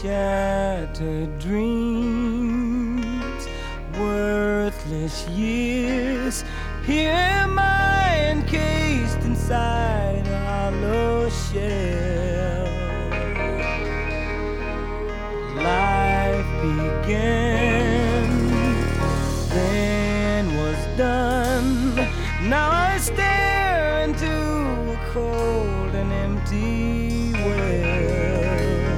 shattered dreams, worthless years. Here am I encased inside a hollow shell. Life began, then was done. Now I stare into a cold and empty well.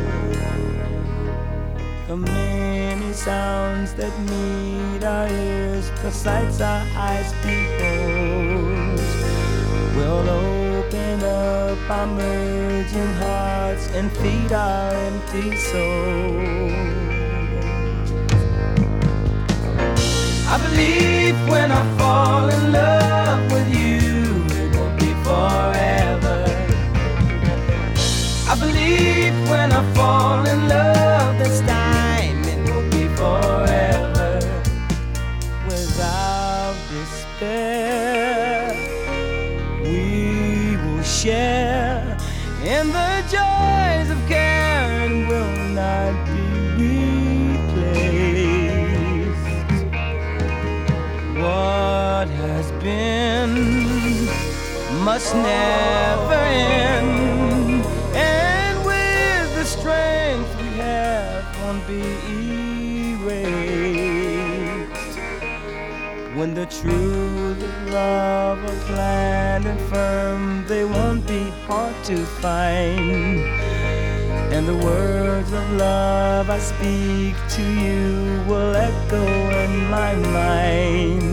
The many sounds that meet our ears, the sights our eyes behold, will open up our merging hearts and feed our empty souls. I believe when I fall in love with you, it will be forever. I believe when I fall in love this time, it will be forever. Without despair, we will share in the joys of care and will not be replaced. What has been must never end, and with the strength we have won't be erased. When the truth of love are planned and firm, they won't be hard to find. And the words of love I speak to you will echo in my mind.